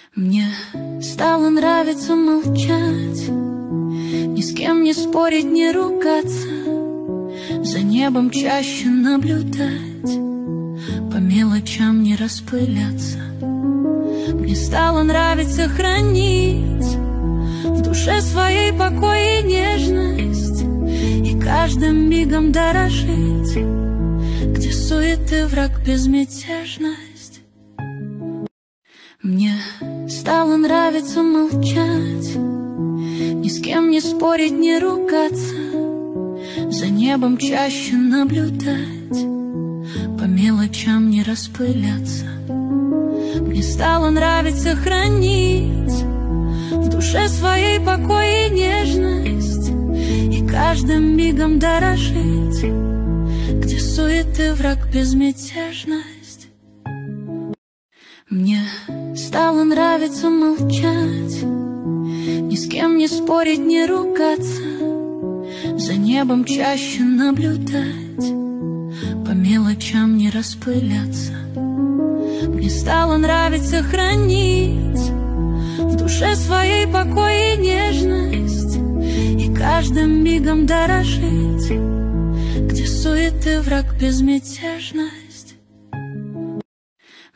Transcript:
Мне стало нравиться молчать, ни с кем не спорить, не ругаться, за небом чаще наблюдать, по мелочам не распыляться. Мне стало нравиться хранить в душе своей покой и нежность, и каждым мигом дорожить, где суеты враг безмятежность. Мне стало нравиться молчать, ни с кем не спорить, не ругаться, за небом чаще наблюдать, по мелочам не распыляться. Мне стало нравиться хранить в душе своей покой и нежность, и каждым мигом дорожить, где суеты враг безмятежность. Мне стало нравиться молчать, ни с кем не спорить, не ругаться, за небом чаще наблюдать, по мелочам не распыляться. Мне стало нравиться хранить в душе своей покой и нежность, и каждым мигом дорожить, где суеты враг безмятежность.